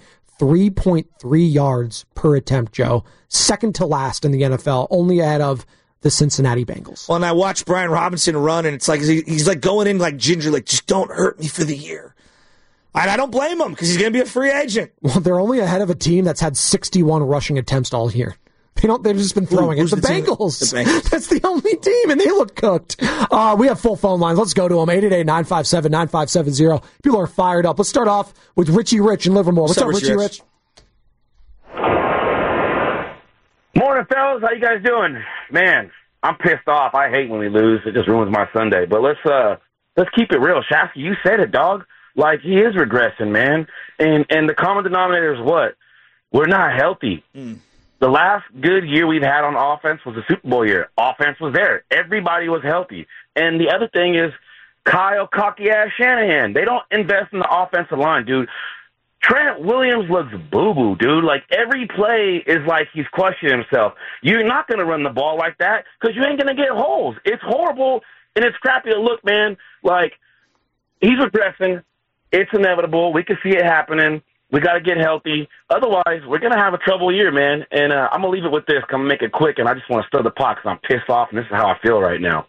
3.3 yards per attempt, Joe. Second to last in the NFL, only ahead of the Cincinnati Bengals. Well, and I watched Brian Robinson run, and it's like he's like going in like Ginger, like, just don't hurt me for the year. And I don't blame him because he's going to be a free agent. Well, they're only ahead of a team that's had 61 rushing attempts all year. They've just been throwing it. The Bengals. The Bengals. That's the only team, and they look cooked. We have full phone lines. Let's go to them. 888-957-9570. People are fired up. Let's start off with Richie Rich in Livermore. What's up, Richie Rich? Morning, fellas. How you guys doing? Man, I'm pissed off. I hate when we lose. It just ruins my Sunday. But let's keep it real. Shasky, you said it, dog. Like, he is regressing, man. And the common denominator is what? We're not healthy. The last good year we've had on offense was the Super Bowl year. Offense was there. Everybody was healthy. And the other thing is Kyle cocky-ass Shanahan. They don't invest in the offensive line, dude. Trent Williams looks boo-boo, dude. Like, every play is like he's questioning himself. You're not going to run the ball like that because you ain't going to get holes. It's horrible, and it's crappy to look, man. Like, he's regressing. It's inevitable. We can see it happening. We got to get healthy. Otherwise, we're going to have a trouble year, man. And I'm going to leave it with this. I'm going to make it quick, and I just want to stir the pot because I'm pissed off, and this is how I feel right now.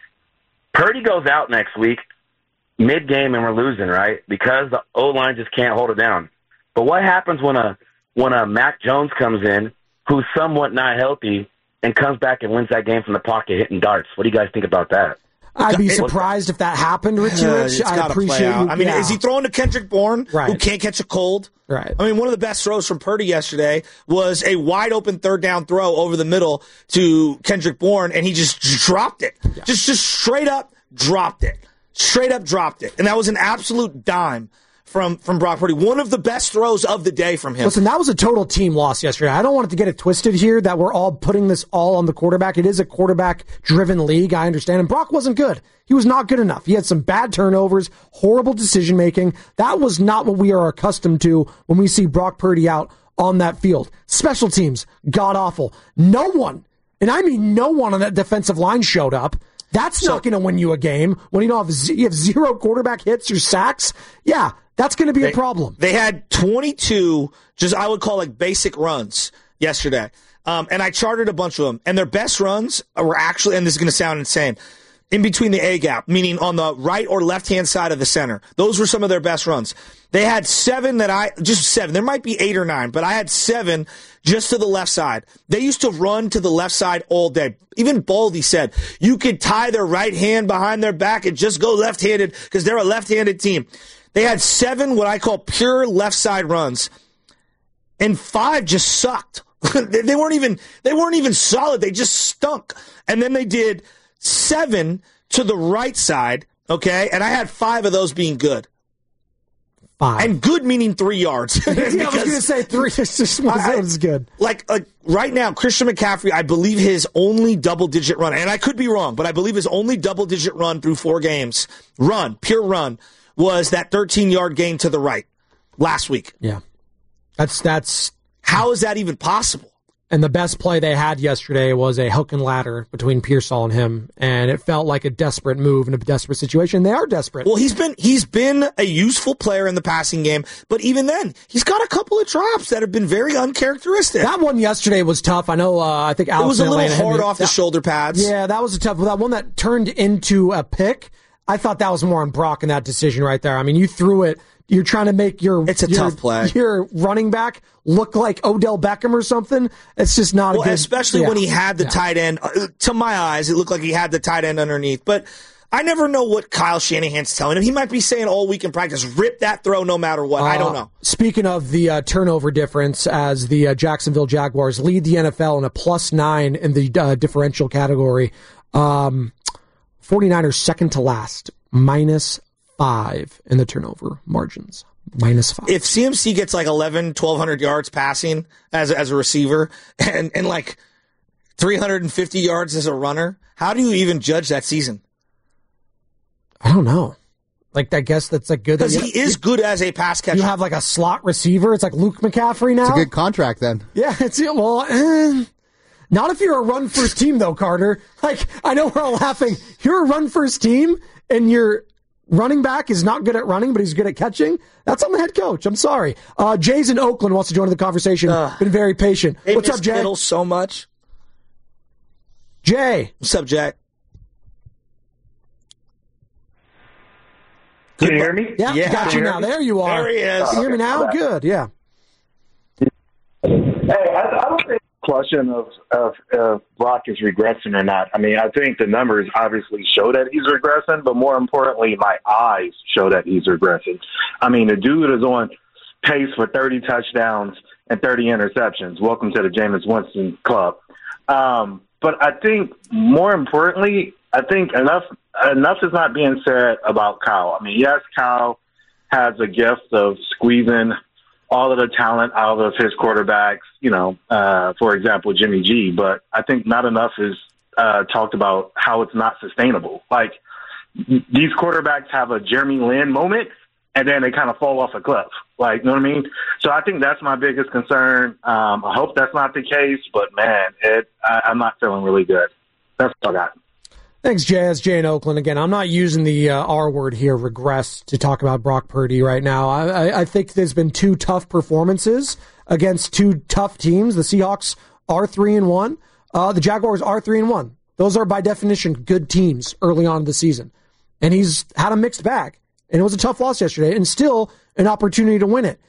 Purdy goes out next week, mid-game, and we're losing, right? Because the O-line just can't hold it down. But what happens when a Mac Jones comes in, who's somewhat not healthy, and comes back and wins that game from the pocket hitting darts? What do you guys think about that? I'd be surprised if that happened, Richie Rich. I appreciate you. I mean, is he throwing to Kendrick Bourne, who can't catch a cold? Right. I mean, one of the best throws from Purdy yesterday was a wide-open third-down throw over the middle to Kendrick Bourne, and he just dropped it. Yeah. Just straight up dropped it. Straight up dropped it. And that was an absolute dime from Brock Purdy. One of the best throws of the day from him. Listen, that was a total team loss yesterday. I don't want it to get it twisted here that we're all putting this all on the quarterback. It is a quarterback-driven league, I understand. And Brock wasn't good. He was not good enough. He had some bad turnovers, horrible decision-making. That was not what we are accustomed to when we see Brock Purdy out on that field. Special teams, god-awful. No one, and I mean no one on that defensive line showed up. That's not going to win you a game when you have zero quarterback hits or sacks. Yeah, that's going to be a problem. They had 22, just I would call like basic runs yesterday. And I charted a bunch of them. And their best runs were actually, and this is going to sound insane, in between the A-gap, meaning on the right or left-hand side of the center. Those were some of their best runs. They had just seven. There might be 8 or 9, but I had 7 just to the left side. They used to run to the left side all day. Even Baldy said you could tie their right hand behind their back and just go left-handed because they're a left-handed team. They had 7 what I call pure left side runs, and 5 just sucked. They weren't even solid. They just stunk. And then they did 7 to the right side, okay? And I had 5 of those being good. 5. And good meaning 3 yards. Yeah, I was going to say 3. That was good. Like right now, Christian McCaffrey, I believe his only double-digit run, and I could be wrong, but I believe his only double-digit run through 4 games, pure run, was that 13-yard gain to the right last week. Yeah. That's how is that even possible? And the best play they had yesterday was a hook and ladder between Pearsall and him, and it felt like a desperate move in a desperate situation. They are desperate. Well, he's been a useful player in the passing game, but even then, he's got a couple of drops that have been very uncharacteristic. That one yesterday was tough. I know. I think Alex it was a little hard off the shoulder pads. Yeah, that was a tough. That one that turned into a pick. I thought that was more on Brock in that decision right there. I mean, you threw it. You're trying to make tough play. Your running back look like Odell Beckham or something. It's just not a good. Especially when he had the tight end. To my eyes, it looked like he had the tight end underneath. But I never know what Kyle Shanahan's telling him. He might be saying all week in practice, rip that throw no matter what. I don't know. Speaking of the turnover difference, as the Jacksonville Jaguars lead the NFL in a +9 in the differential category, 49ers second to last, -5 in the turnover margins. -5. If CMC gets like 1,200 yards passing as a receiver and like 350 yards as a runner, how do you even judge that season? I don't know. Like, I guess that's a good... Because he is good as a pass catcher. You have like a slot receiver. It's like Luke McCaffrey now. It's a good contract then. Yeah, not if you're a run-first team, though, Carter. Like, I know we're all laughing. You're a run-first team, and your running back is not good at running, but he's good at catching. That's on the head coach. I'm sorry. Jay's in Oakland, wants to join the conversation. Been very patient. What's up, Jay? Kittle so much. Jay. What's up, Jack? Can you hear me? Yeah. Got you now. There you are. There he is. Can you hear me now? Good, yeah. Hey, I don't think it's a question of Brock is regressing or not. I mean, I think the numbers obviously show that he's regressing, but more importantly, my eyes show that he's regressing. I mean, the dude is on pace for 30 touchdowns and 30 interceptions. Welcome to the Jameis Winston Club. But I think more importantly, I think enough is not being said about Kyle. I mean, yes, Kyle has a gift of squeezing all of the talent out of his quarterbacks, for example, Jimmy G, but I think not enough is talked about how it's not sustainable. Like, these quarterbacks have a Jeremy Lin moment, and then they kind of fall off a cliff. Like, you know what I mean? So I think that's my biggest concern. I hope that's not the case, but, man, I'm not feeling really good. That's all I got. Thanks, Jay. It's Jay in Oakland again. I'm not using the R word here, regress, to talk about Brock Purdy right now. I think there's been two tough performances against two tough teams. The Seahawks are 3-1. The Jaguars are 3-1. Those are, by definition, good teams early on in the season. And he's had a mixed bag. And it was a tough loss yesterday, and still an opportunity to win it.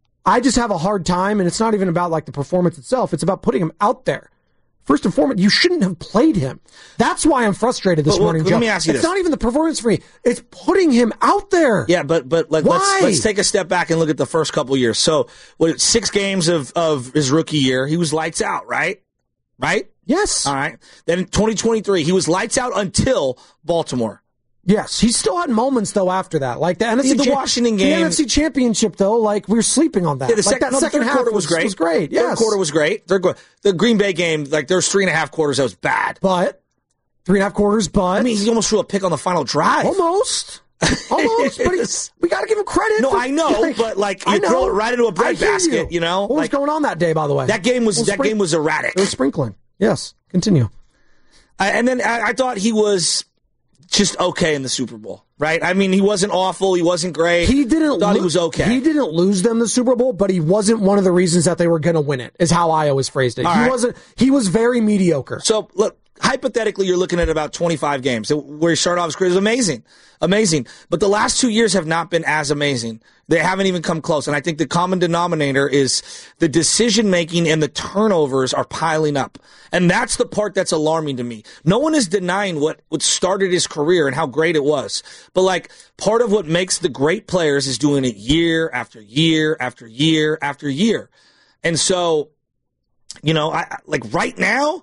I just have a hard time, and it's not even about like the performance itself. It's about putting him out there. First and foremost, you shouldn't have played him. That's why I'm frustrated this morning, Joe. Let me ask you this. It's not even the performance for me. It's putting him out there. Yeah, but let's take a step back and look at the first couple years. So, 6 games of his rookie year, he was lights out, right? Right? Yes. All right. Then in 2023, he was lights out until Baltimore. Yes, he still had moments, though, after that. Like the NFC Washington game. The NFC Championship, though, like, we were sleeping on that. Yeah, the second half quarter was great. Yes. Third quarter was great. The Green Bay game, like, there was 3.5 quarters that was bad. But, 3.5 quarters, but... I mean, he almost threw a pick on the final drive. Almost. But we got to give him credit. No, I know, but, like, you throw it right into a breadbasket, you know? What was going on that day, by the way? That game was erratic. It was sprinkling. Yes. Continue. And then I thought he was just okay in the Super Bowl, right? I mean, he wasn't awful. He wasn't great. He was okay. He didn't lose them the Super Bowl, but he wasn't one of the reasons that they were going to win it, is how I always phrased it. He was very mediocre. So, look, hypothetically, you're looking at about 25 games where he started off his career. It was amazing. But the last 2 years have not been as amazing. They haven't even come close. And I think the common denominator is the decision-making and the turnovers are piling up. And that's the part that's alarming to me. No one is denying what started his career and how great it was. But, like, part of what makes the great players is doing it year after year after year after year. And so, you know, right now,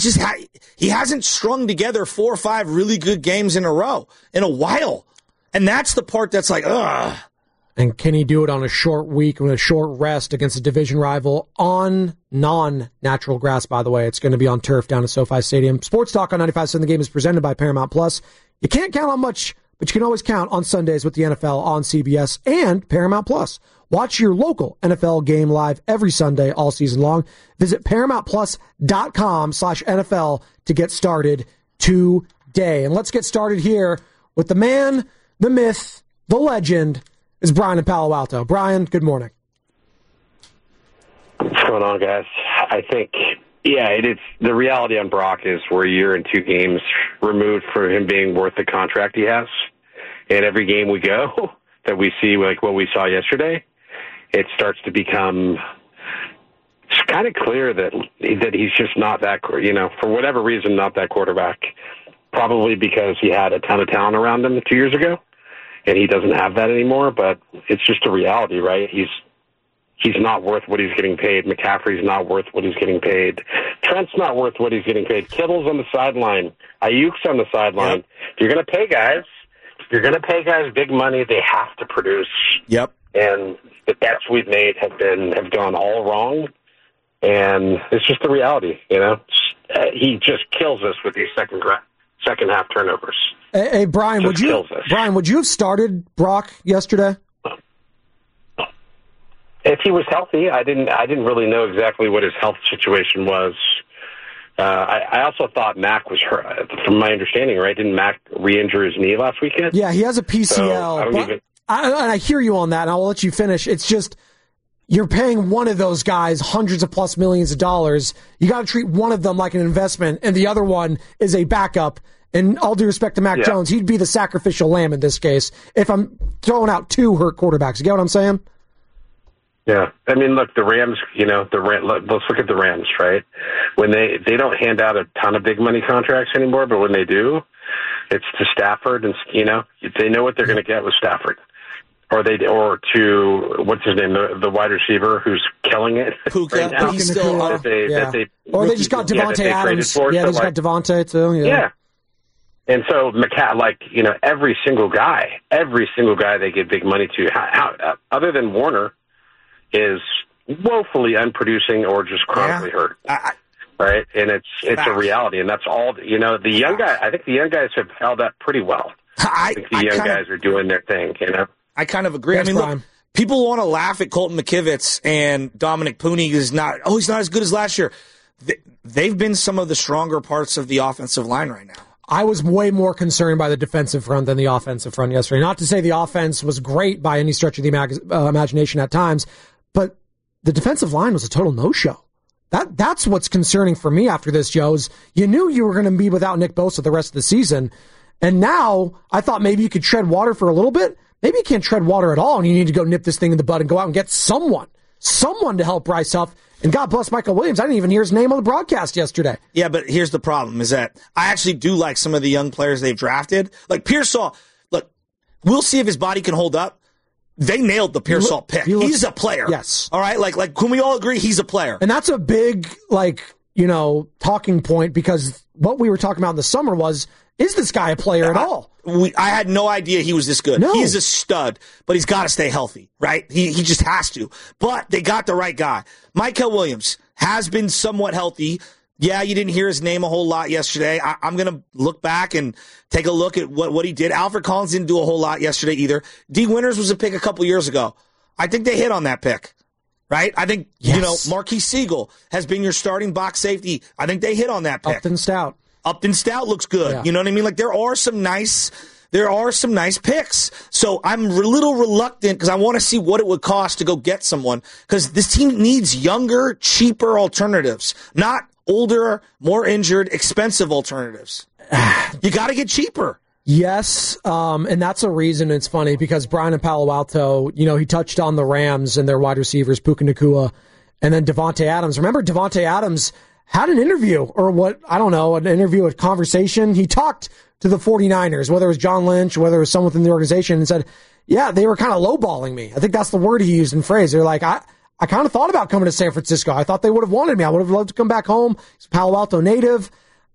he hasn't strung together 4 or 5 really good games in a row in a while. And that's the part that's like, ugh. And can he do it on a short week, with a short rest against a division rival on non-natural grass, by the way? It's going to be on turf down at SoFi Stadium. Sports Talk on 95.7 The Game is presented by Paramount Plus. You can't count on much, but you can always count on Sundays with the NFL on CBS and Paramount Plus. Watch your local NFL game live every Sunday all season long. Visit ParamountPlus.com/NFL to get started today. And let's get started here with the man, the myth, the legend, is Brian in Palo Alto. Brian, good morning. What's going on, guys? I think, it's the reality on Brock is we're a year and 2 games removed from him being worth the contract he has. And every game we go that we see, like what we saw yesterday, it starts to become it's kind of clear that he's just not that, for whatever reason, not that quarterback. Probably because he had a ton of talent around him 2 years ago, and he doesn't have that anymore. But it's just a reality, right? He's not worth what he's getting paid. McCaffrey's not worth what he's getting paid. Trent's not worth what he's getting paid. Kittle's on the sideline. Ayuk's on the sideline. Yep. If you're going to pay guys big money, they have to produce. Yep. And the bets we've made have gone all wrong, and it's just the reality. He just kills us with these second half turnovers. Hey Brian, would you have started Brock yesterday? If he was healthy, I didn't really know exactly what his health situation was. I also thought Mac was hurt, from my understanding, right? Didn't Mac re-injure his knee last weekend? Yeah, he has a PCL. So I hear you on that, and I'll let you finish. It's just you're paying one of those guys hundreds of plus millions of dollars. You got to treat one of them like an investment, and the other one is a backup. And all due respect to Mac Jones, he'd be the sacrificial lamb in this case if I'm throwing out two hurt quarterbacks. You get what I'm saying? Yeah. I mean, look, the Rams, let's look at the Rams, right? When they don't hand out a ton of big money contracts anymore, but when they do, it's to Stafford, and, they know what they're going to get with Stafford. Or to what's his name, the wide receiver who's killing it. Puka, right now. he's still or they just got Devontae Adams. They just got Devontae too. Yeah. And so every single guy they give big money to, other than Warner, is woefully unproducing or just chronically hurt. Right, and it's a reality, and that's all. The young guy. I think the young guys have held up pretty well. I think the young guys are doing their thing. I kind of agree. Yes, I mean, look, people want to laugh at Colton McKivitz and Dominic Pooney is not. Oh, he's not as good as last year. They've been some of the stronger parts of the offensive line right now. I was way more concerned by the defensive front than the offensive front yesterday. Not to say the offense was great by any stretch of the imagination at times, but the defensive line was a total no-show. That's what's concerning for me after this, Joe, is you knew you were going to be without Nick Bosa the rest of the season, and now I thought maybe you could tread water for a little bit. Maybe you can't tread water at all, and you need to go nip this thing in the bud and go out and get someone to help Bryce Huff. And God bless Michael Williams. I didn't even hear his name on the broadcast yesterday. Yeah, but here's the problem, is that I actually do like some of the young players they've drafted. Like Pearsall, look, we'll see if his body can hold up. They nailed the Pearsall pick. He's a player. Yes. All right? Like, can we all agree he's a player? And that's a big, talking point, because what we were talking about in the summer was, is this guy a player at all? I had no idea he was this good. No. He's a stud, but he's got to stay healthy, right? He just has to. But they got the right guy. Michael Williams has been somewhat healthy. Yeah, you didn't hear his name a whole lot yesterday. I'm going to look back and take a look at what he did. Alfred Collins didn't do a whole lot yesterday either. D. Winters was a pick a couple years ago. I think they hit on that pick, right? I think, Marquise Siegel has been your starting box safety. I think they hit on that pick. Upton Stout looks good. Yeah. You know what I mean? Like, there are some nice picks. So I'm a little reluctant because I want to see what it would cost to go get someone, because this team needs younger, cheaper alternatives, not older, more injured, expensive alternatives. You got to get cheaper. Yes, and that's a reason. It's funny because Brian in Palo Alto, he touched on the Rams and their wide receivers, Puka Nacua, and then Devontae Adams. Remember, Devontae Adams had an interview, a conversation. He talked to the 49ers, whether it was John Lynch, whether it was someone within the organization, and said, yeah, they were kind of lowballing me. I think that's the word he used in phrase. They're like, I kind of thought about coming to San Francisco. I thought they would have wanted me. I would have loved to come back home. He's a Palo Alto native.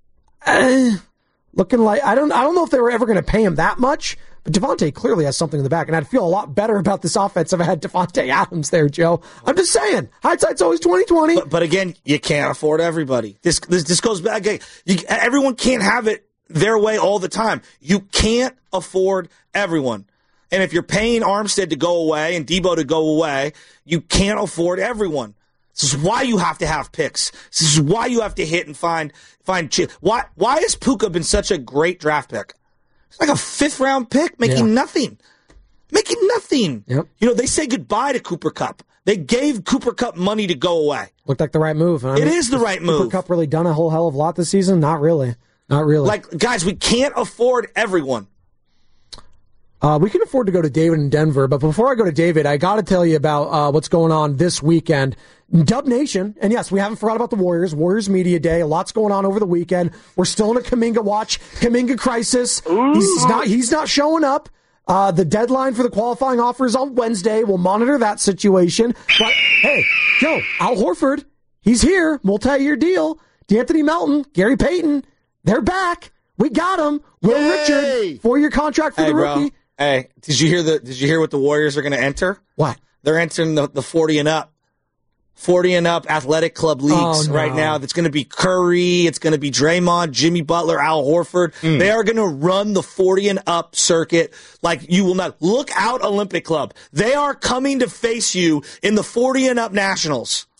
Looking like, I don't know if they were ever going to pay him that much, but Devontae clearly has something in the back, and I'd feel a lot better about this offense if I had Devontae Adams there, Joe. I'm just saying, hindsight's always 20/20. But again, you can't afford everybody. This goes back. Everyone can't have it their way all the time. You can't afford everyone. And if you're paying Armstead to go away and Debo to go away, you can't afford everyone. This is why you have to have picks. This is why you have to hit and find. Why has Puka been such a great draft pick? It's like a 5th round pick making nothing. Yep. They say goodbye to Cooper Kupp. They gave Cooper Kupp money to go away. Looked like the right move. It is the right move. Cooper Kupp really done a whole hell of a lot this season? Not really. Like, guys, we can't afford everyone. We can afford to go to David in Denver, but before I go to David, I got to tell you about what's going on this weekend. Dub Nation, and yes, we haven't forgot about the Warriors. Warriors Media Day. A lot's going on over the weekend. We're still in a Kuminga watch, Kuminga crisis. He's not showing up. The deadline for the qualifying offer is on Wednesday. We'll monitor that situation. But hey, Joe, Al Horford, he's here. Multi-year deal. D'Anthony Melton, Gary Payton, they're back. We got him. Will Richard, 4-year contract for the rookie. Hey, did you hear what the Warriors are going to enter? What? They're entering the 40 and up. 40 and up athletic club leagues right now. That's going to be Curry. It's going to be Draymond, Jimmy Butler, Al Horford. They are going to run the 40 and up circuit like you will not. Look out, Olympic Club. They are coming to face you in the 40 and up nationals.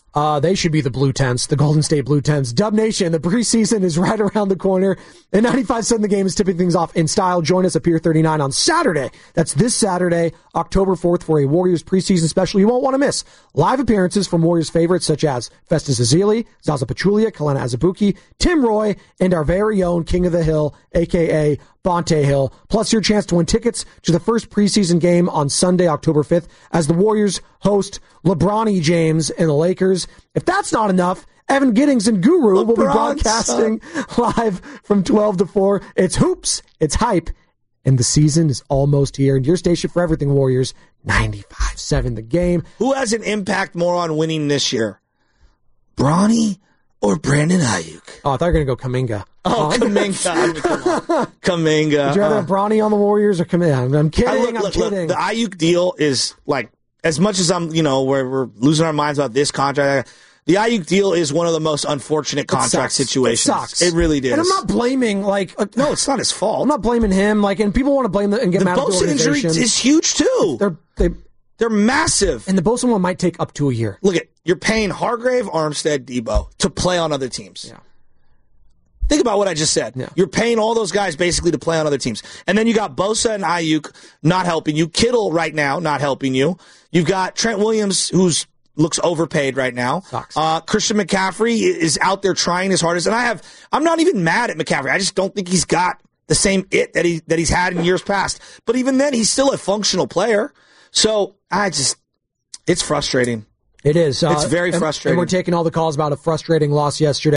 They should be the Blue Tents, the Golden State Blue Tents. Dub Nation, the preseason is right around the corner. And 95.7 The Game is tipping things off in style. Join us at Pier 39 on Saturday. That's this Saturday, October 4th, for a Warriors preseason special you won't want to miss. Live appearances from Warriors favorites such as Festus Ezeli, Zaza Pachulia, Kelena Azubuike, Tim Roy, and our very own King of the Hill, a.k.a. Bonte Hill, plus your chance to win tickets to the first preseason game on Sunday, October 5th, as the Warriors host LeBron James and the Lakers. If that's not enough, Evan Giddings and Guru will be broadcasting live from 12 to 4. It's hoops, it's hype, and the season is almost here. And your station for everything Warriors, 95.7 The Game. Who has an impact more on winning this year? Bronny or Brandon Ayuk? Oh, I thought you were going to go Kuminga. Oh, Kuminga. I mean, come on. Kuminga. Would you rather have Bronny on the Warriors or Kuminga? I'm kidding. I'm kidding. Look, the Ayuk deal is like, as much as we're losing our minds about this contract, the Ayuk deal is one of the most unfortunate contract situations. It sucks. It really did. And I'm not blaming, no, it's not his fault. I'm not blaming him. And people want to blame and get mad at the organization. The Bosa injury is huge too. They're massive. And the Bosa one might take up to a year. Look you're paying Hargrave, Armstead, Debo to play on other teams. Yeah. Think about what I just said. Yeah. You're paying all those guys basically to play on other teams. And then you got Bosa and Ayuk not helping you. Kittle right now not helping you. You've got Trent Williams, who's looks overpaid right now. Christian McCaffrey is out there trying his hardest. And I'm not even mad at McCaffrey. I just don't think he's got the same it that he's had in years past. But even then, he's still a functional player. So it's frustrating. It is. It's very frustrating. And we're taking all the calls about a frustrating loss yesterday.